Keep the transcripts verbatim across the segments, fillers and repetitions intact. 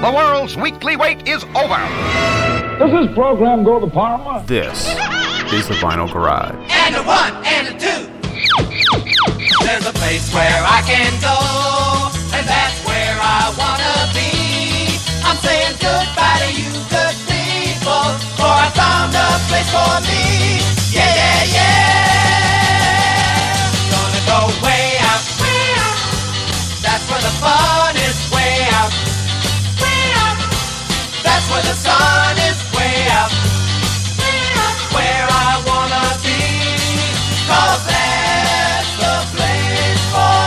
The world's weekly wait is over. Does this program go to Parma? This is the Vinyl Garage. And a one and a two. There's a place where I can go, and that's where I wanna be. I'm saying goodbye to you good people, for I found a place for me. Yeah, yeah, yeah. Gonna go way out, way out. That's where the fun is, way out, way out. That's where the sun is, way out, way out. Where I wanna be, 'cause that's the place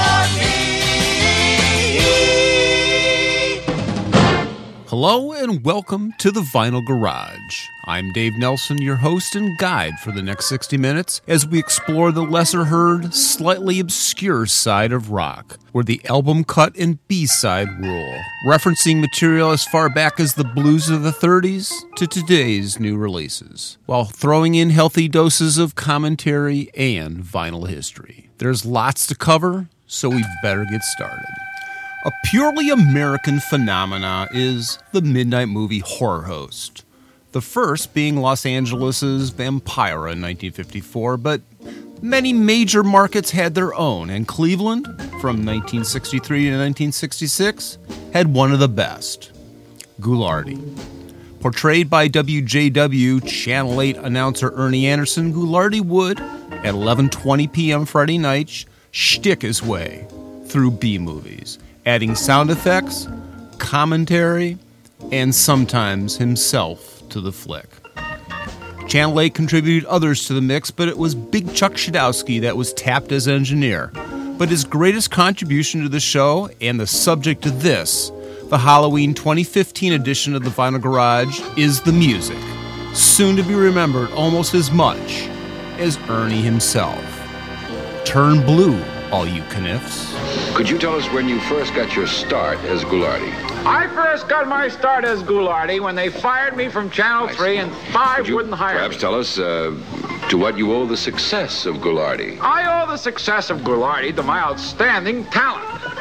for me. Hello and welcome to the Vinyl Garage. I'm Dave Nelson, your host and guide for the next sixty minutes as we explore the lesser-heard, slightly obscure side of rock, where the album cut and B-side rule, referencing material as far back as the blues of the thirties to today's new releases, while throwing in healthy doses of commentary and vinyl history. There's lots to cover, so we better get started. A purely American phenomena is the midnight movie horror host. The first being Los Angeles' Vampira in nineteen fifty-four, but many major markets had their own, and Cleveland, from nineteen sixty-three to nineteen sixty-six, had one of the best, Ghoulardi. Portrayed by W J W Channel eight announcer Ernie Anderson, Ghoulardi would, at eleven twenty p.m. Friday night, shtick his way through B-movies, adding sound effects, commentary, and sometimes himself to the flick. Channel eight contributed others to the mix, but it was Big Chuck Shadowski that was tapped as engineer. But his greatest contribution to the show, and the subject of this, the Halloween twenty fifteen edition of the Vinyl Garage, is the music, soon to be remembered almost as much as Ernie himself. Turn blue, all you caniffs. Could you tell us when you first got your start as Ghoulardi? I first got my start as Ghoulardi when they fired me from Channel three and five Could you wouldn't hire perhaps me. tell us uh, to what you owe the success of Ghoulardi? I owe the success of Ghoulardi to my outstanding talent.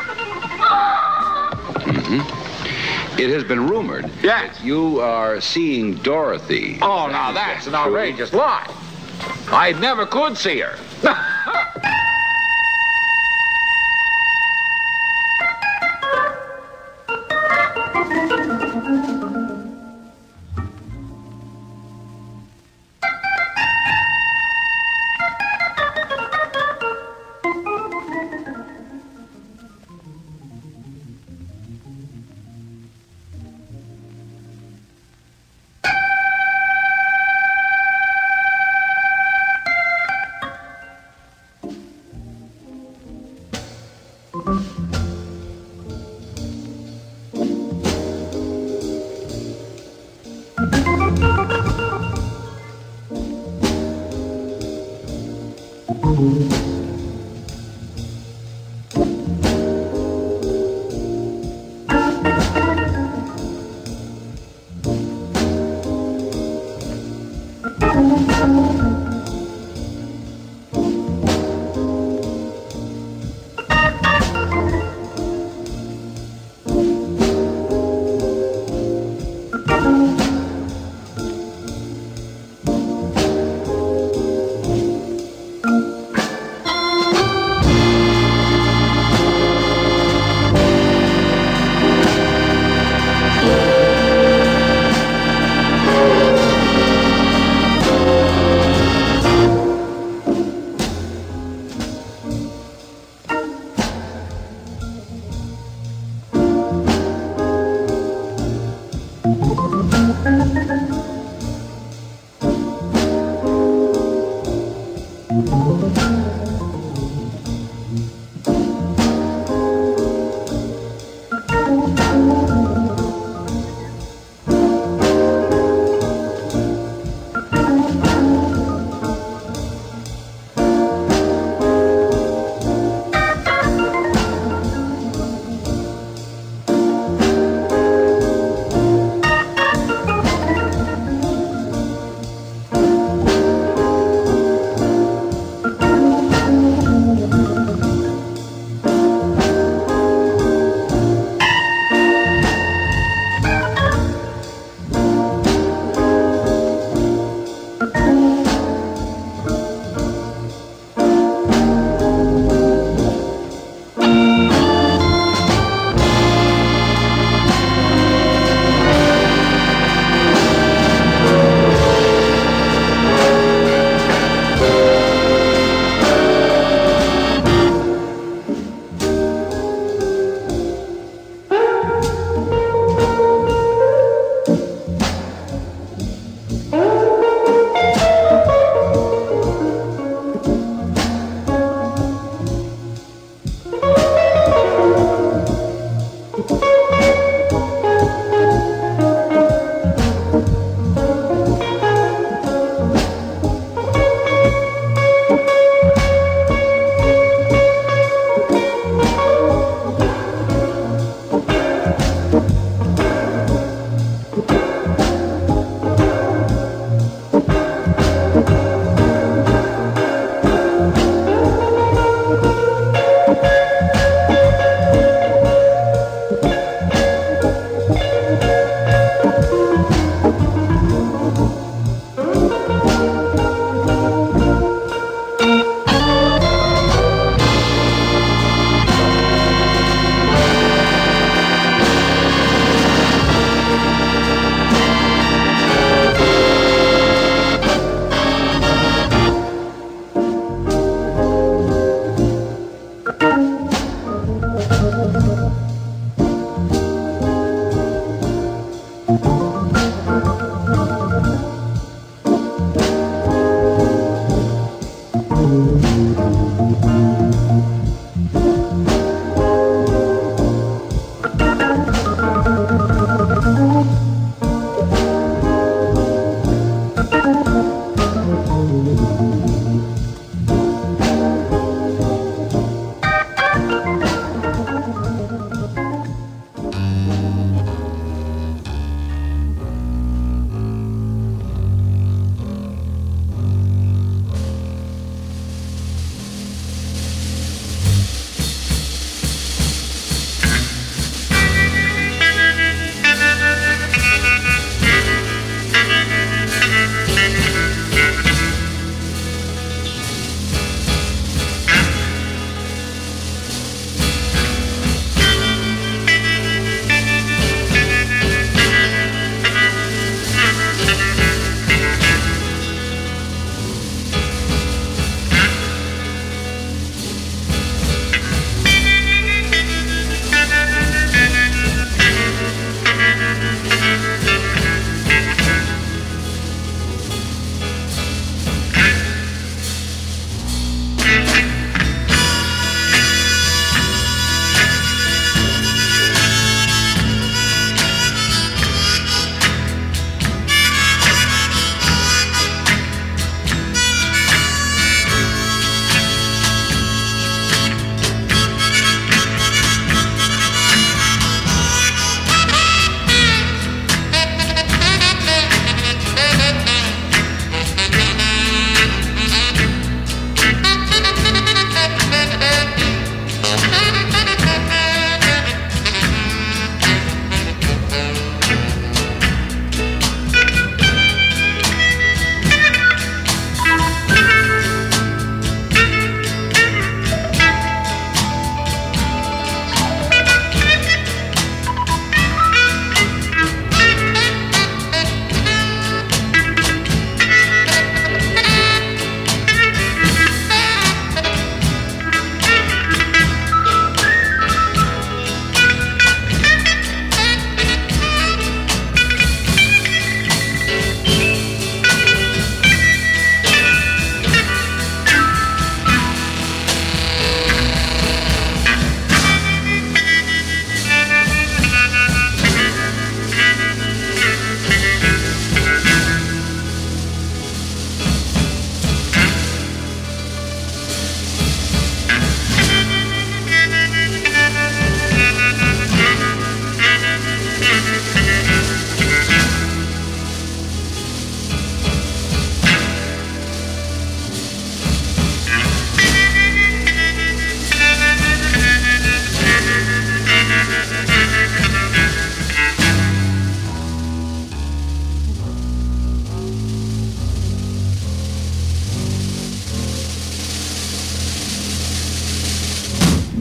Mm-hmm. It has been rumored Yes. that you are seeing Dorothy. Oh, now that's an outrageous lie. I never could see her.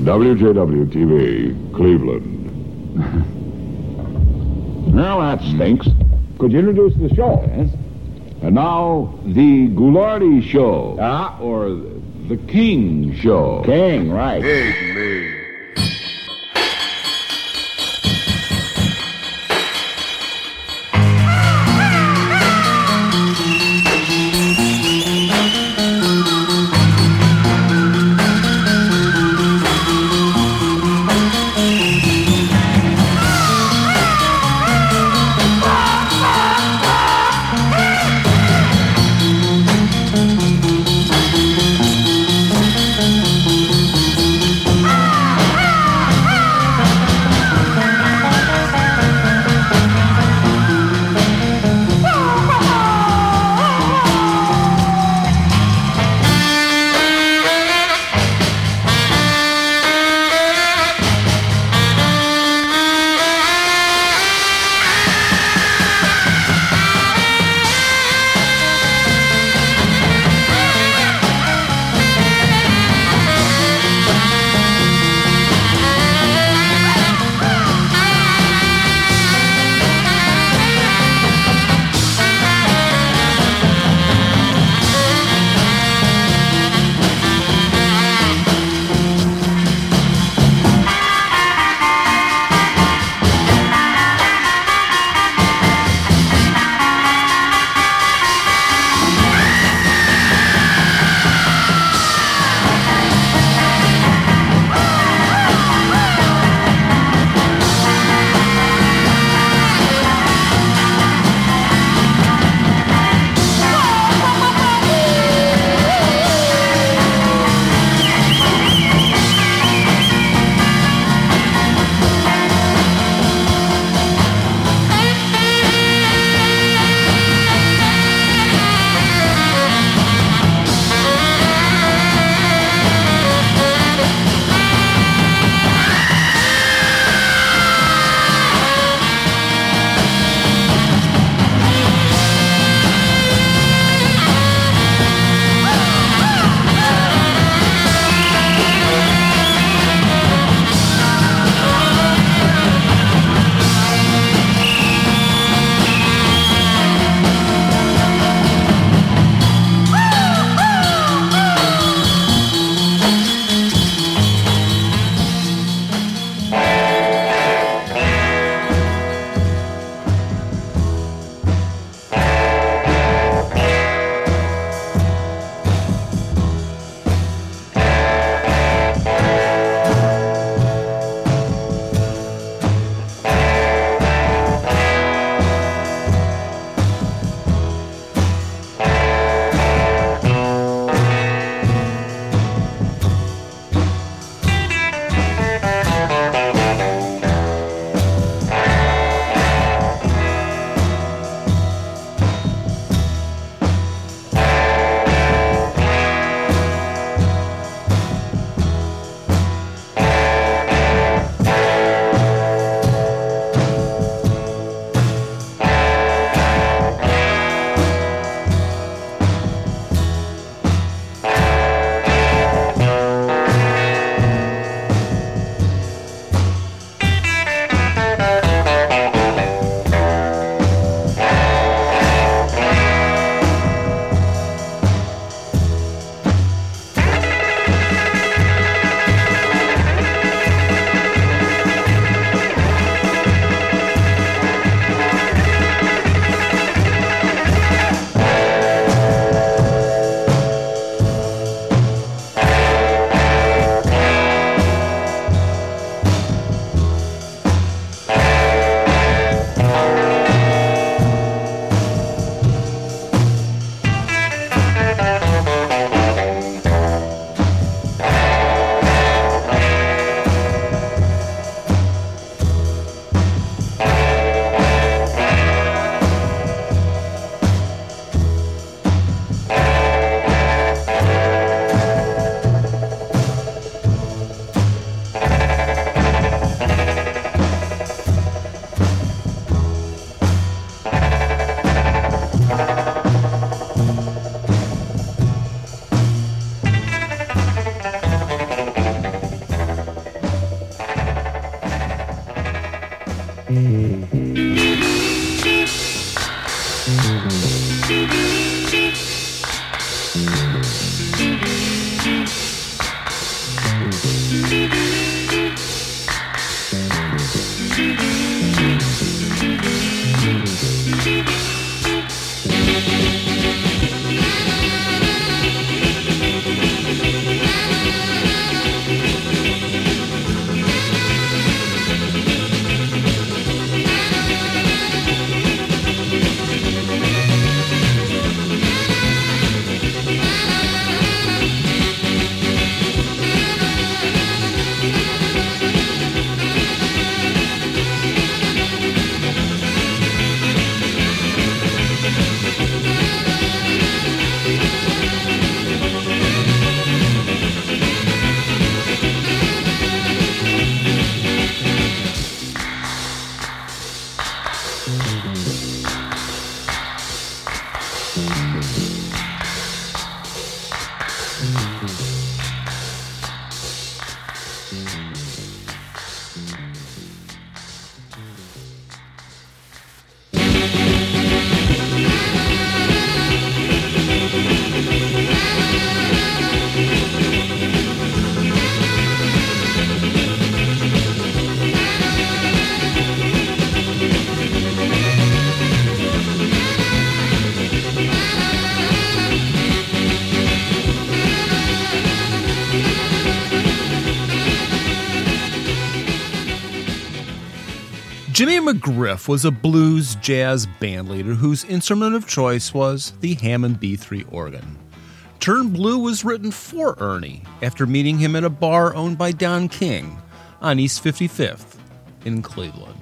W J W T V, Cleveland. Well, that stinks. Could you introduce the show? Yes. And now, the Ghoulardi Show. Ah. Or the King Show. King, right. Pygmy. Jimmy McGriff was a blues jazz bandleader whose instrument of choice was the Hammond B three organ. Turn Blue was written for Ernie after meeting him at a bar owned by Don King on East fifty-fifth in Cleveland.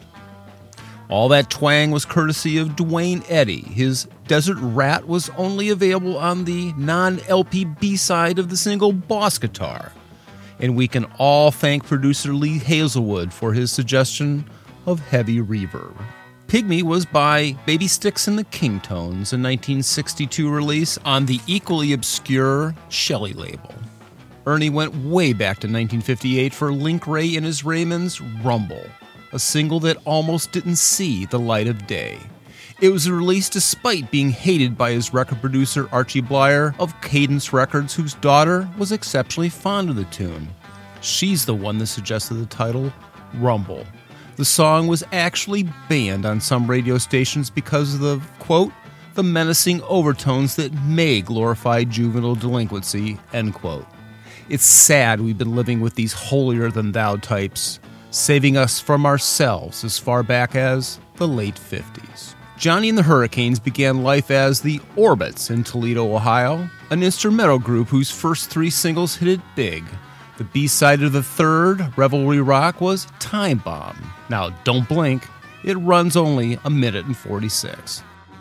All that twang was courtesy of Duane Eddy. His Desert Rat was only available on the non-L P B-side of the single Boss Guitar. And we can all thank producer Lee Hazelwood for his suggestion of heavy reverb. Pygmy was by Baby Sticks and the Kingtones, a nineteen sixty-two release on the equally obscure Shelley label. Ernie went way back to nineteen fifty-eight for Link Wray and his Raymonds' Rumble, a single that almost didn't see the light of day. It was released despite being hated by his record producer Archie Blyer of Cadence Records, whose daughter was exceptionally fond of the tune. She's the one that suggested the title, Rumble. The song was actually banned on some radio stations because of the, quote, the menacing overtones that may glorify juvenile delinquency, end quote. It's sad we've been living with these holier-than-thou types, saving us from ourselves as far back as the late fifties. Johnny and the Hurricanes began life as the Orbits in Toledo, Ohio, an instrumental group whose first three singles hit it big. The B-side of the third, Revelry Rock, was Time Bomb. Now, don't blink, it runs only a minute and forty-six.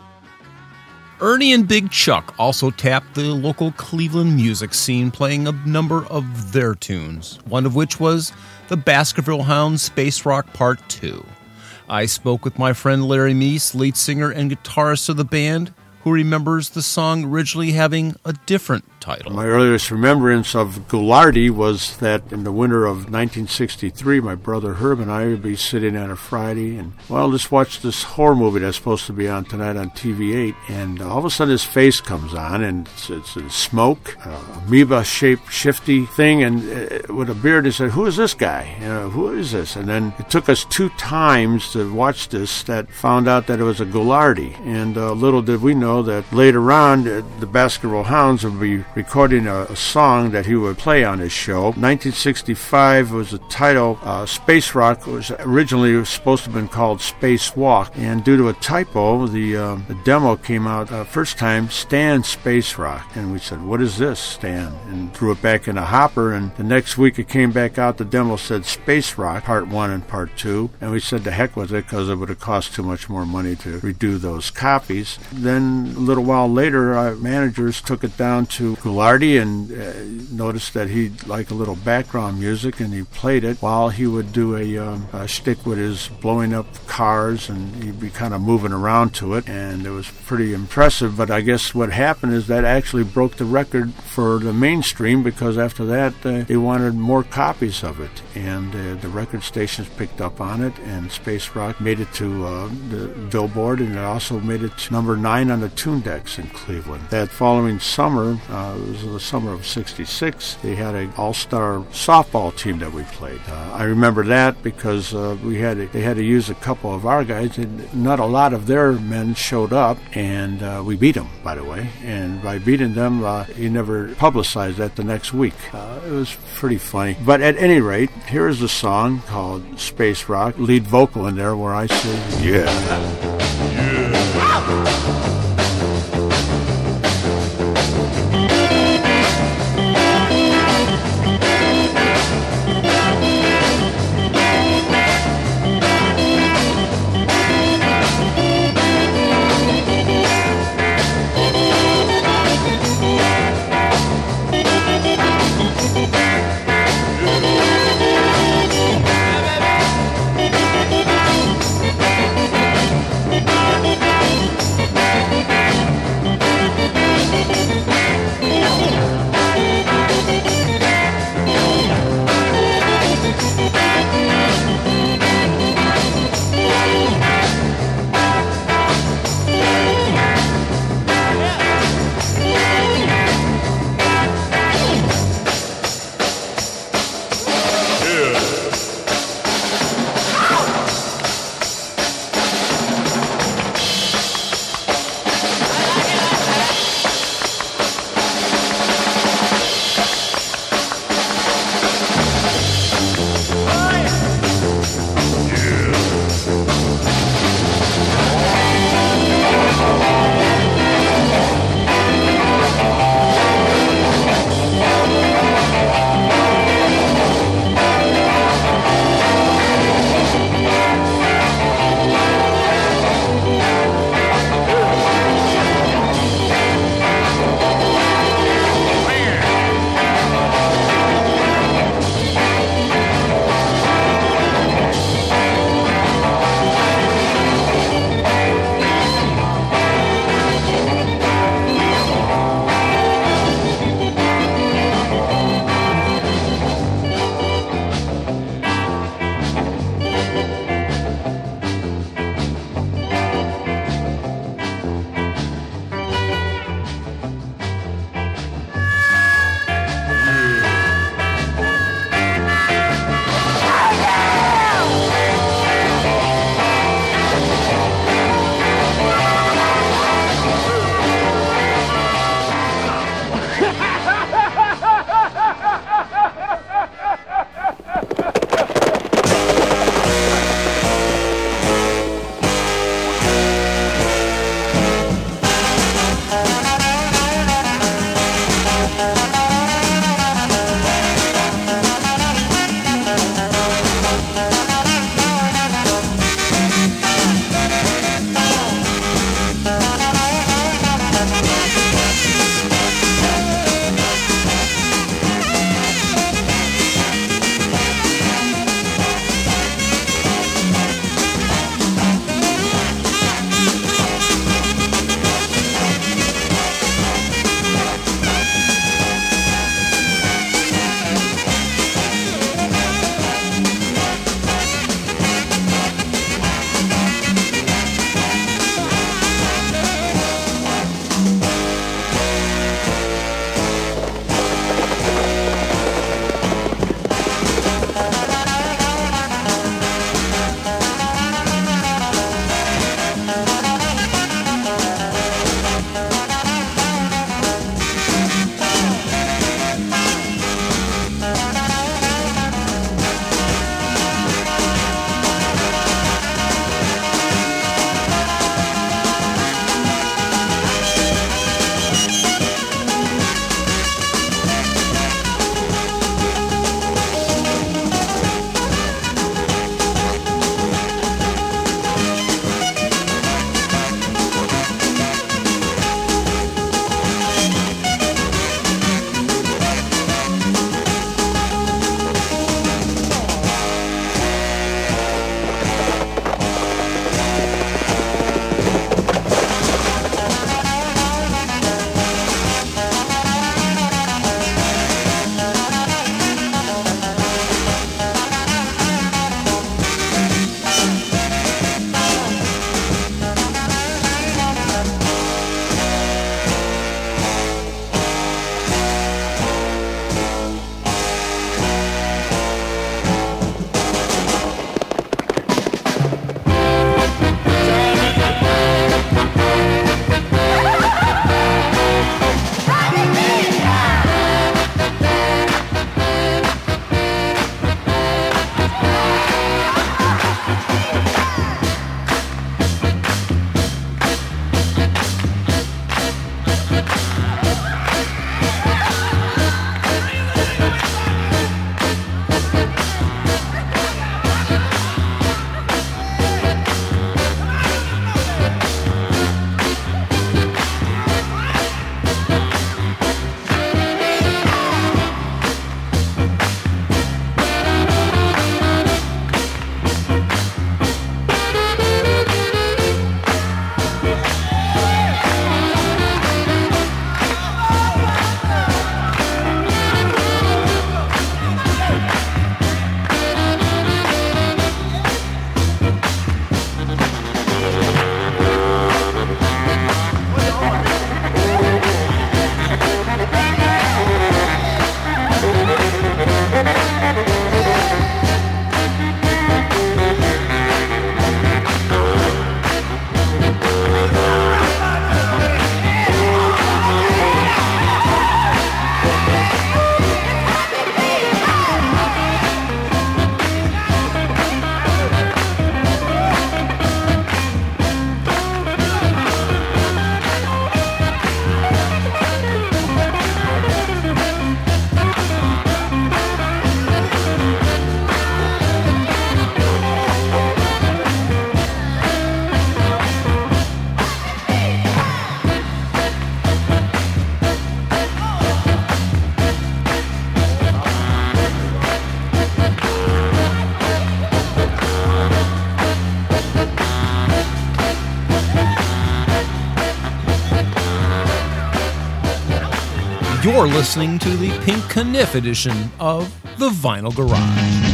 Ernie and Big Chuck also tapped the local Cleveland music scene, playing a number of their tunes, one of which was the Baskerville Hounds Space Rock Part two. I spoke with my friend Larry Meese, lead singer and guitarist of the band, who remembers the song originally having a different title. My earliest remembrance of Ghoulardi was that in the winter of nineteen sixty-three, my brother Herb and I would be sitting on a Friday and, well, just watch this horror movie that's supposed to be on tonight on T V eight, and all of a sudden his face comes on, and it's, it's in smoke, uh, amoeba-shaped, shifty thing, and uh, with a beard, he said, who is this guy? You know, who is this? And then it took us two times to watch this that found out that it was a Ghoulardi, and uh, little did we know that later on uh, the Baskerville Hounds would be recording a, a song that he would play on his show. nineteen sixty-five was the title. Uh, Space Rock was originally supposed to have been called Space Walk, and due to a typo, the, uh, the demo came out uh, first time, Stan Space Rock, and we said, what is this, Stan? And threw it back in a hopper, and the next week it came back out, the demo said Space Rock, Part one and Part two, and we said the heck with it because it would have cost too much more money to redo those copies. Then a little while later, our managers took it down to Ghoulardi and uh, noticed that he'd like a little background music, and he played it while he would do a, um, a shtick with his blowing up cars, and he'd be kind of moving around to it, and it was pretty impressive. But I guess what happened is that actually broke the record for the mainstream, because after that uh, they wanted more copies of it, and uh, the record stations picked up on it, and Space Rock made it to uh, the Billboard, and it also made it to number nine on the Tune Decks in Cleveland. That following summer, uh, it was the summer of sixty-six, they had an all-star softball team that we played. Uh, I remember that because uh, we had to, they had to use a couple of our guys, and not a lot of their men showed up, and uh, we beat them, by the way. And by beating them, uh, he never publicized that the next week. Uh, it was pretty funny. But at any rate, here is a song called Space Rock, lead vocal in there where I say, yeah. Yeah. You're listening to the Pink Kniff edition of The Vinyl Garage.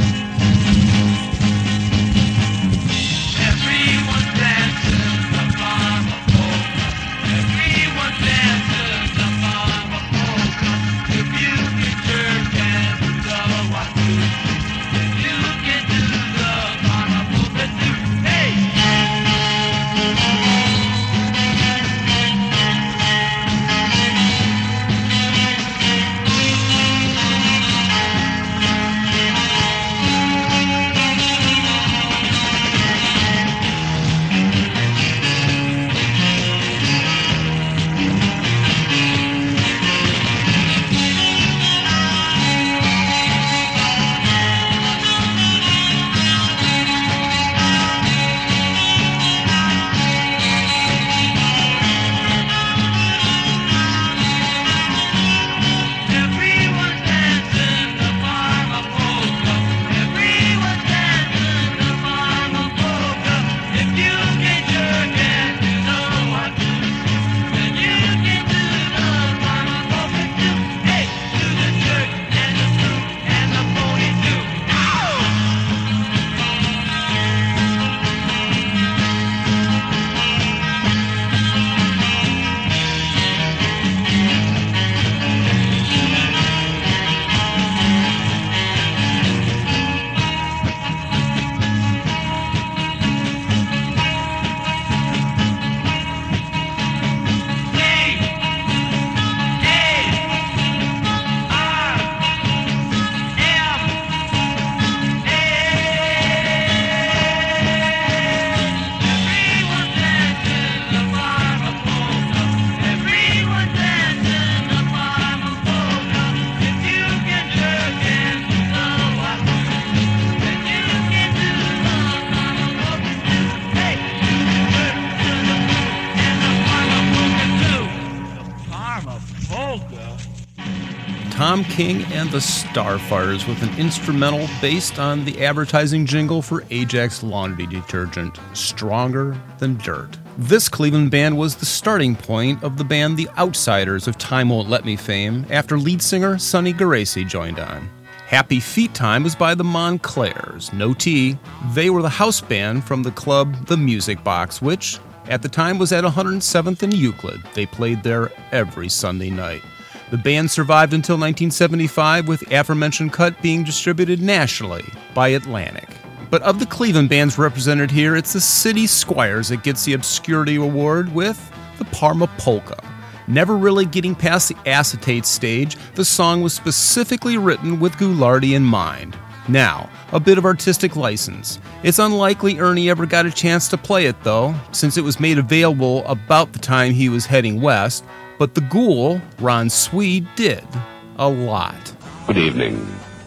Tom King and the Starfires with an instrumental based on the advertising jingle for Ajax laundry detergent, Stronger Than Dirt. This Cleveland band was the starting point of the band The Outsiders of Time Won't Let Me fame after lead singer Sonny Geraci joined on. Happy Feet Time was by the Montclairs, no T. They were the house band from the club The Music Box, which at the time was at one hundred seventh and Euclid. They played there every Sunday night. The band survived until nineteen seventy-five, with the aforementioned cut being distributed nationally by Atlantic. But of the Cleveland bands represented here, it's the City Squires that gets the Obscurity Award with the Parma Polka. Never really getting past the acetate stage, the song was specifically written with Ghoulardi in mind. Now, a bit of artistic license. It's unlikely Ernie ever got a chance to play it, though, since it was made available about the time he was heading west. But the Ghoul, Ron Swede, did a lot. Good evening.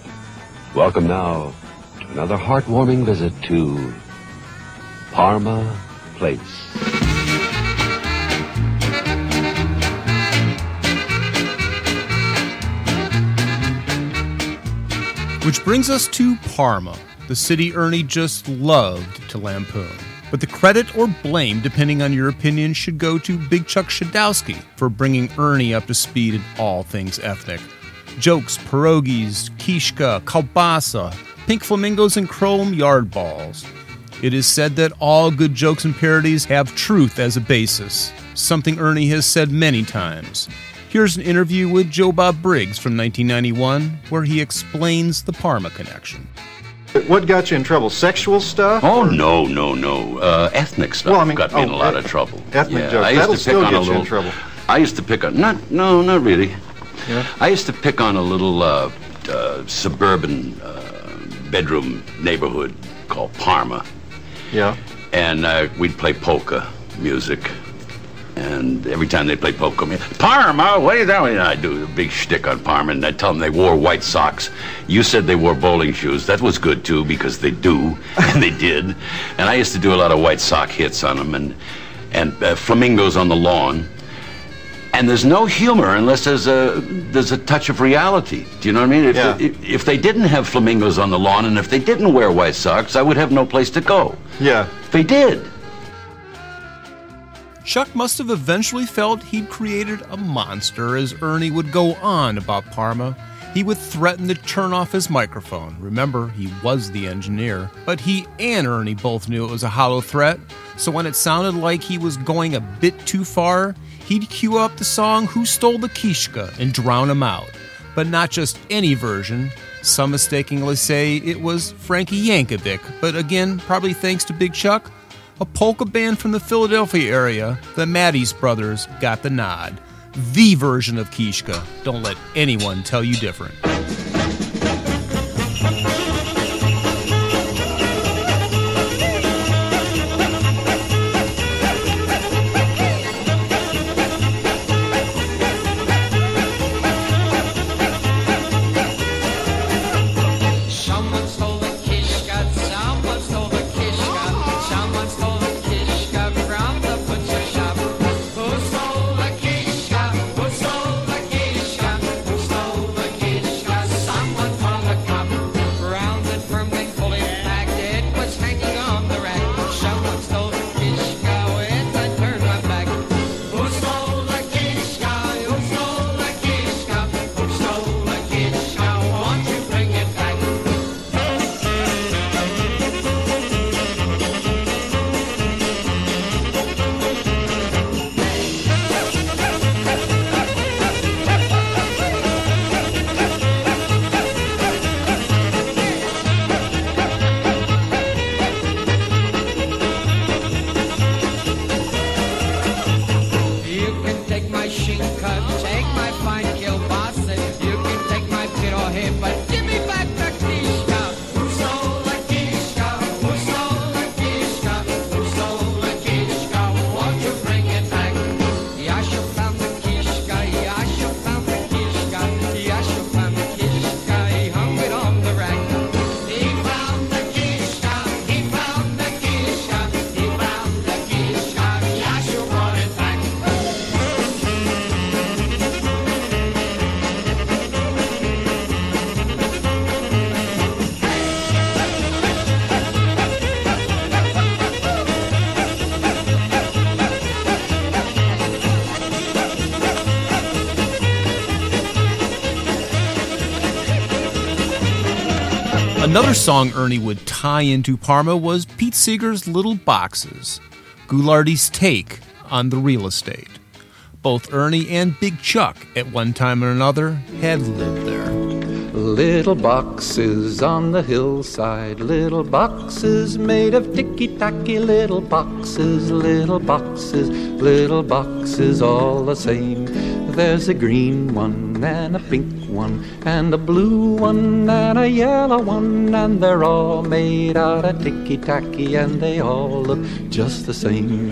Welcome now to another heartwarming visit to Parma Place. Which brings us to Parma, the city Ernie just loved to lampoon. But the credit or blame, depending on your opinion, should go to Big Chuck Shadowski for bringing Ernie up to speed in all things ethnic. Jokes, pierogies, kishka, kalbasa, pink flamingos, and chrome yard balls. It is said that all good jokes and parodies have truth as a basis, something Ernie has said many times. Here's an interview with Joe Bob Briggs from nineteen ninety-one, where he explains the Parma connection. What got you in trouble? Sexual stuff? Oh, no, no, no. Uh, ethnic stuff well, I mean, got me oh, in a lot eth- of trouble. Ethnic yeah, jokes. I used That'll to pick still on get a you little, in trouble. I used to pick on, not, no, not really. Yeah. I used to pick on a little uh, uh, suburban uh, bedroom neighborhood called Parma. Yeah. And uh, we'd play polka music. And every time they play polka music, Parma, what are you doing? And I'd do a big shtick on Parma, and I'd tell them they wore white socks. You said they wore bowling shoes. That was good, too, because they do, and they did. And I used to do a lot of white sock hits on them, and, and uh, flamingos on the lawn. And there's no humor unless there's a there's a touch of reality. Do you know what I mean? If, yeah. if, if they didn't have flamingos on the lawn, and if they didn't wear white socks, I would have no place to go. Yeah. They did. Chuck must have eventually felt he'd created a monster as Ernie would go on about Parma. He would threaten to turn off his microphone. Remember, he was the engineer. But he and Ernie both knew it was a hollow threat, so when it sounded like he was going a bit too far, he'd cue up the song Who Stole the Kishka and drown him out. But not just any version. Some mistakenly say it was Frankie Yankovic, but again, probably thanks to Big Chuck, a polka band from the Philadelphia area, the Matties Brothers, got the nod. The version of Kishka. Don't let anyone tell you different. Another song Ernie would tie into Parma was Pete Seeger's Little Boxes, Ghoulardi's take on the real estate. Both Ernie and Big Chuck, at one time or another, had lived there. Little boxes on the hillside, little boxes made of ticky-tacky, little boxes, little boxes, little boxes all the same. There's a green one and a pink one and a blue one and a yellow one, and they're all made out of ticky-tacky and they all look just the same.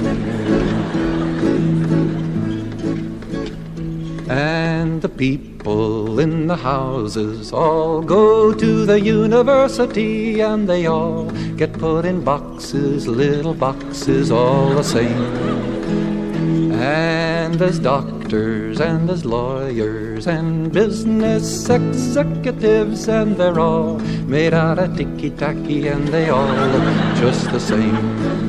And the people in the houses all go to the university, and they all get put in boxes, little boxes all the same. And there's doctors and there's lawyers and business executives, and they're all made out of ticky-tacky and they all look just the same.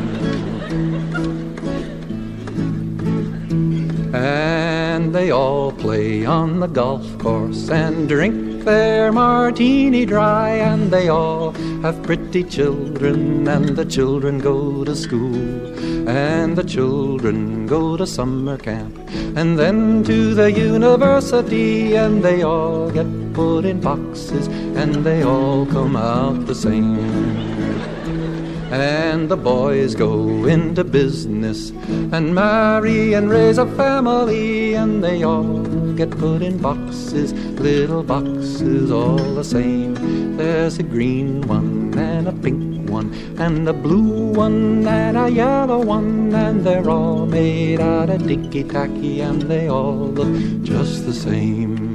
And they all play on the golf course and drink their martini dry, and they all have pretty children, and the children go to school, and the children go to summer camp, and then to the university, and they all get put in boxes, and they all come out the same. And the boys go into business and marry and raise a family, and they all get put in boxes, little boxes all the same. There's a green one and a pink one and a blue one and a yellow one, and they're all made out of ticky-tacky and they all look just the same.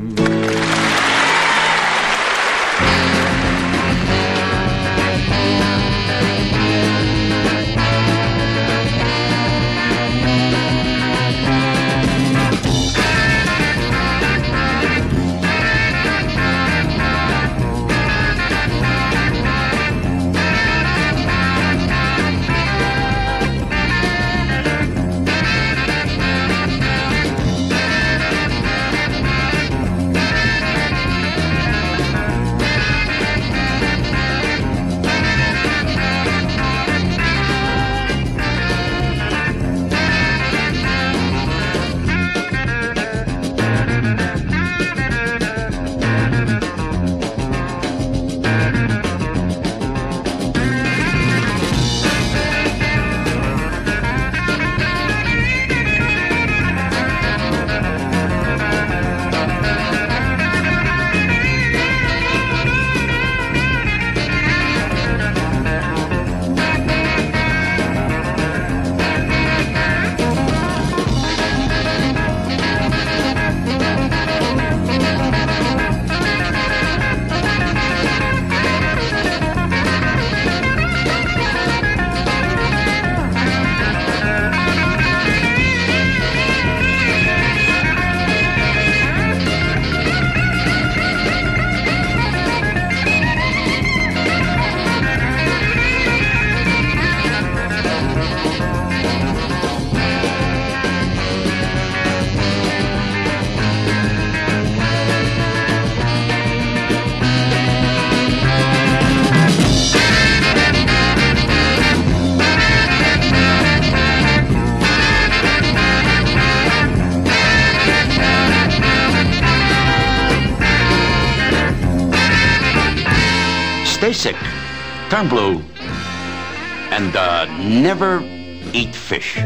sick, turn blue, and uh, never eat fish.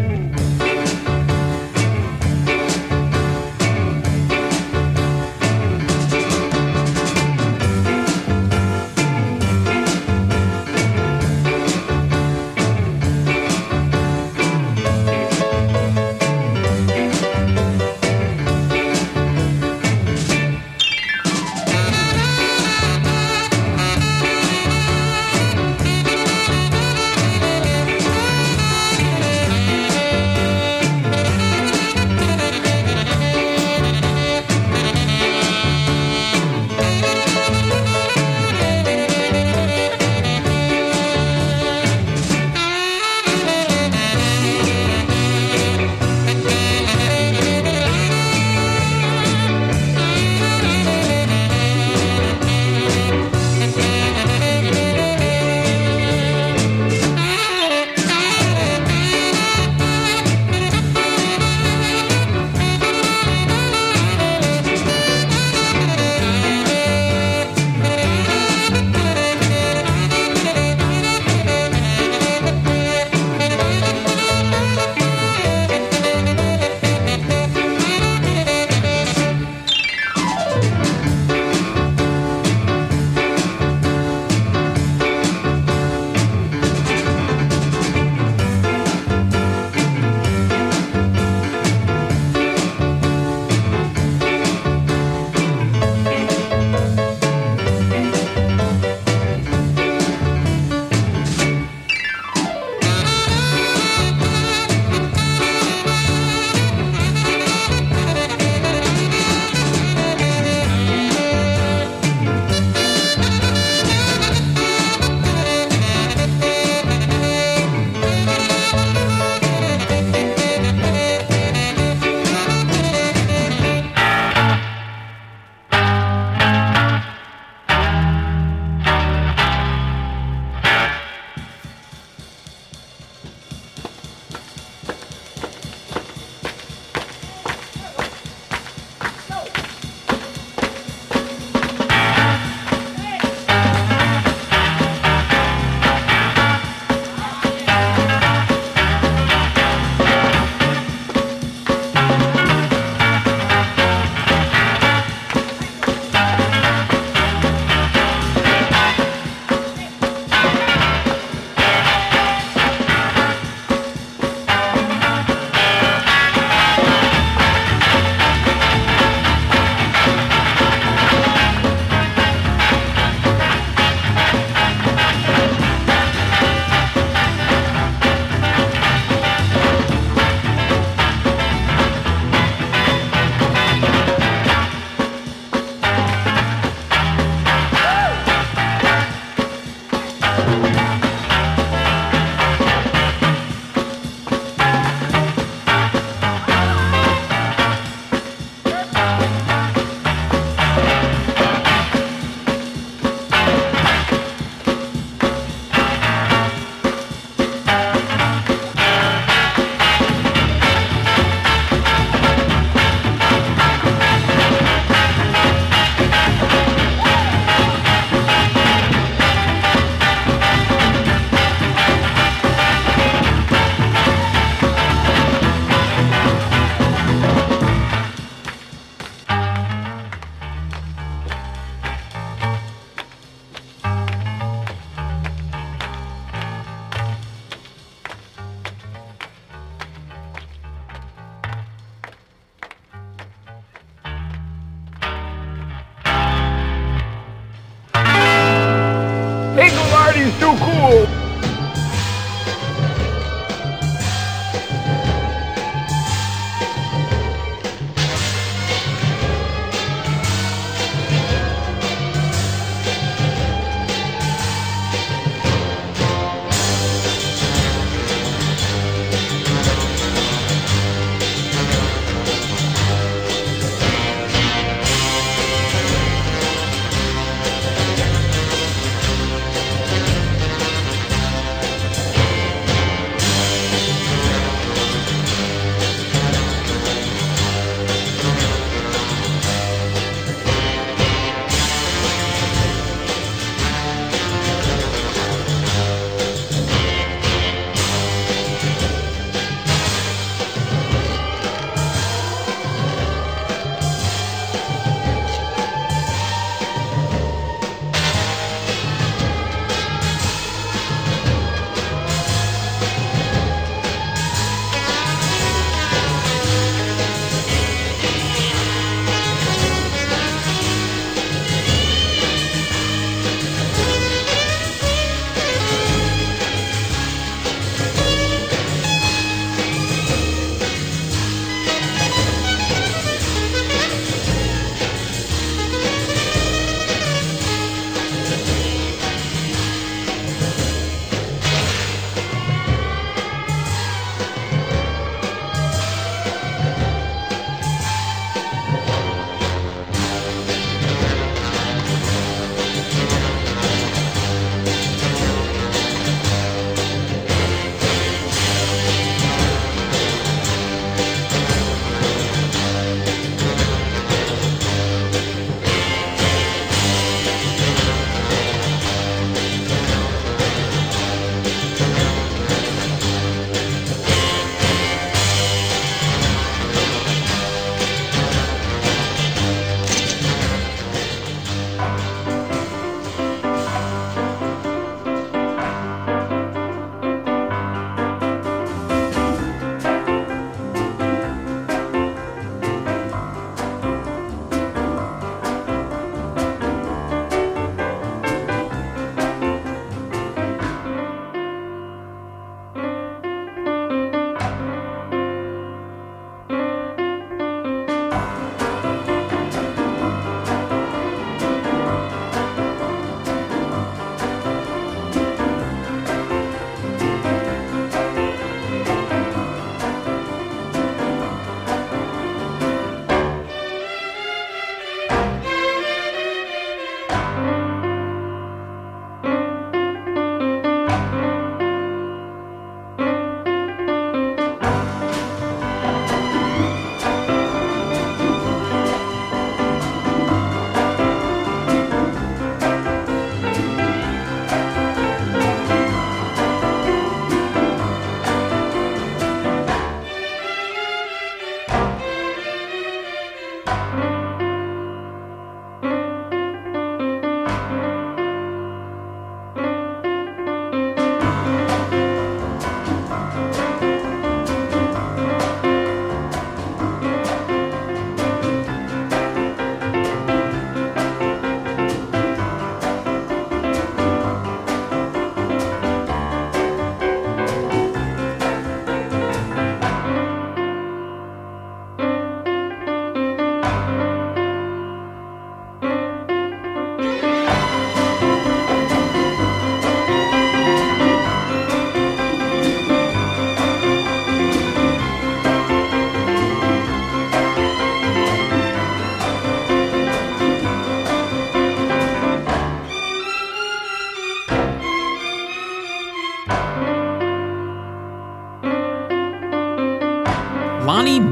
He's too cool.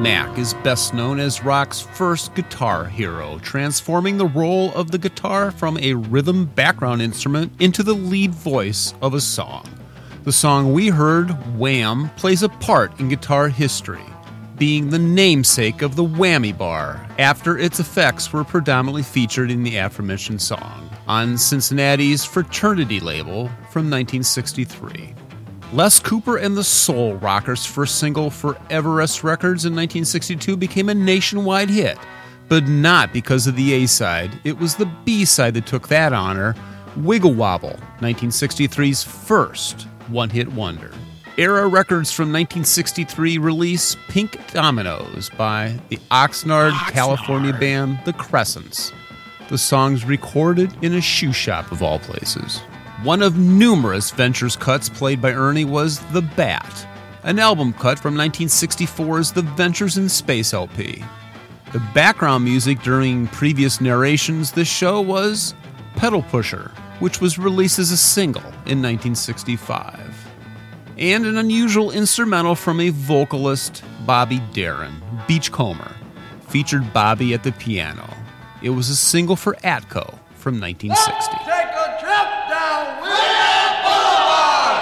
Mac is best known as rock's first guitar hero, transforming the role of the guitar from a rhythm background instrument into the lead voice of a song. The song we heard, Wham, plays a part in guitar history, being the namesake of the whammy bar, after its effects were predominantly featured in the aforementioned song, on Cincinnati's Fraternity label from nineteen sixty-three. Les Cooper and the Soul Rockers' first single for Everest Records in nineteen sixty-two became a nationwide hit, but not because of the A-side. It was the B-side that took that honor, Wiggle Wobble, nineteen sixty-three's first one-hit wonder. Era Records from nineteen sixty-three release Pink Dominoes by the Oxnard, Oxnard, California band The Crescents. The song's recorded in a shoe shop of all places. One of numerous Ventures cuts played by Ernie was The Bat, an album cut from nineteen sixty-four's The Ventures in Space L P. The background music during previous narrations this show was Pedal Pusher, which was released as a single in nineteen sixty-five. And an unusual instrumental from a vocalist, Bobby Darin, Beachcomber, featured Bobby at the piano. It was a single for Atco from nineteen sixty. Take a trip down William Boulevard!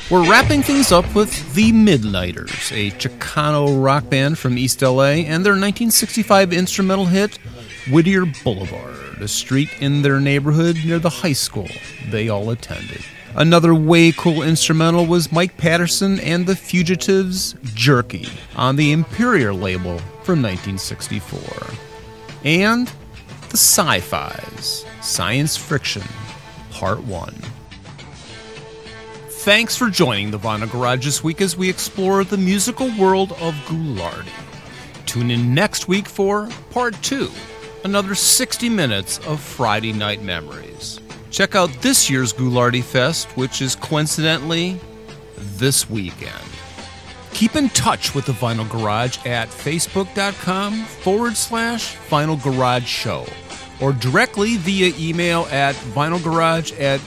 We're wrapping things up with the Midnighters, a Chicano rock band from East L A, and their nineteen sixty-five instrumental hit, Whittier Boulevard, a street in their neighborhood near the high school they all attended. Another way cool instrumental was Mike Patterson and the Fugitives' Jerky on the Imperial label from nineteen sixty-four. And the Sci-Fi's, Science Friction, Part one. Thanks for joining the Vinyl Garage this week as we explore the musical world of Ghoulardi. Tune in next week for Part two, another sixty minutes of Friday Night Memories. Check out this year's Ghoulardi Fest, which is coincidentally this weekend. Keep in touch with the Vinyl Garage at facebook.com forward slash Vinyl Garage Show, or directly via email at vinylgarage at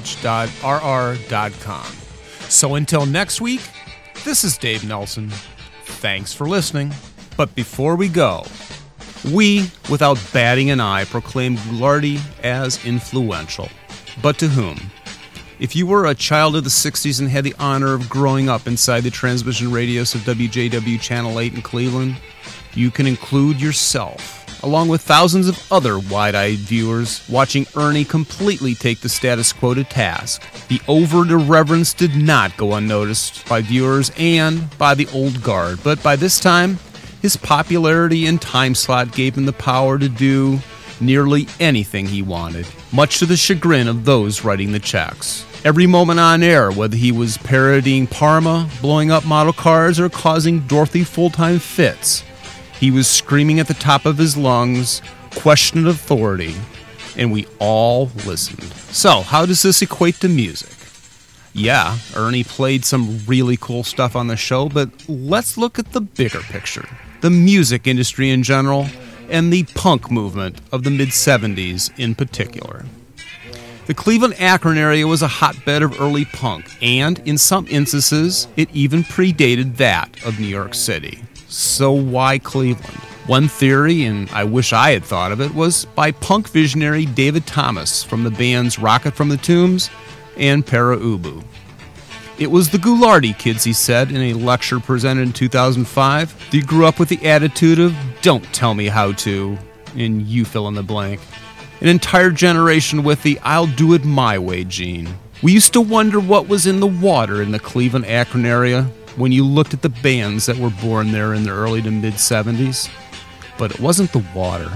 oh dot com. So until next week, this is Dave Nelson. Thanks for listening. But before we go, we, without batting an eye, proclaim Ghoulardi as influential. But to whom? If you were a child of the sixties and had the honor of growing up inside the transmission radius of W J W Channel eight in Cleveland, you can include yourself, along with thousands of other wide-eyed viewers, watching Ernie completely take the status quo to task. The overt irreverence did not go unnoticed by viewers and by the old guard, but by this time, his popularity and time slot gave him the power to do nearly anything he wanted, much to the chagrin of those writing the checks. Every moment on air, whether he was parodying Parma, blowing up model cars, or causing Dorothy full-time fits, he was screaming at the top of his lungs, question of authority, and we all listened. So, how does this equate to music? Yeah, Ernie played some really cool stuff on the show, but let's look at the bigger picture. The music industry in general, and the punk movement of the mid-seventies in particular. The Cleveland-Akron area was a hotbed of early punk, and in some instances, it even predated that of New York City. So why Cleveland? One theory, and I wish I had thought of it, was by punk visionary David Thomas from the bands Rocket from the Tombs and Para Ubu. It was the Ghoulardi kids, he said in a lecture presented in two thousand five. They grew up with the attitude of, don't tell me how to, and you fill in the blank. An entire generation with the I'll do it my way gene. We used to wonder what was in the water in the Cleveland-Akron area when you looked at the bands that were born there in the early to mid-seventies. But it wasn't the water.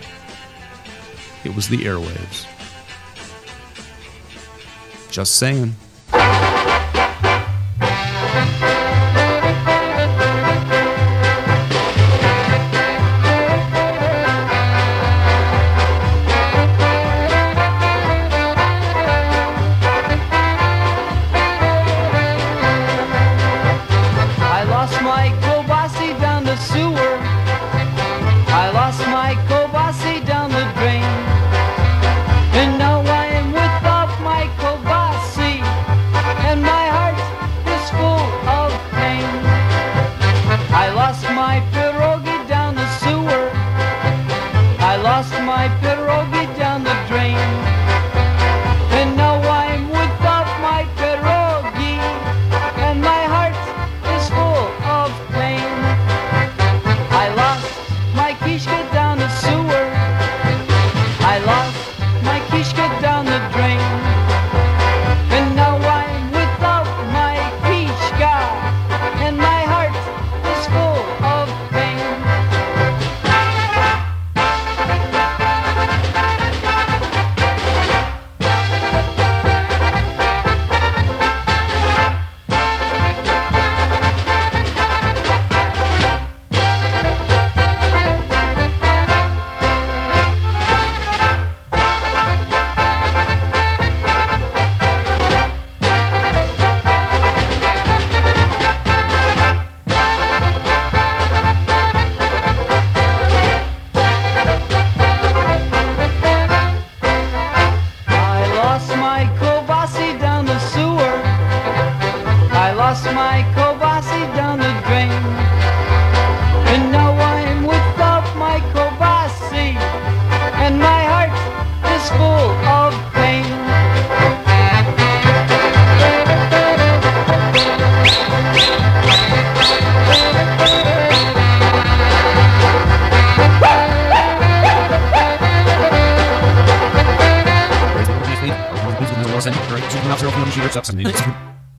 It was the airwaves. Just saying. Full of pain. sucks.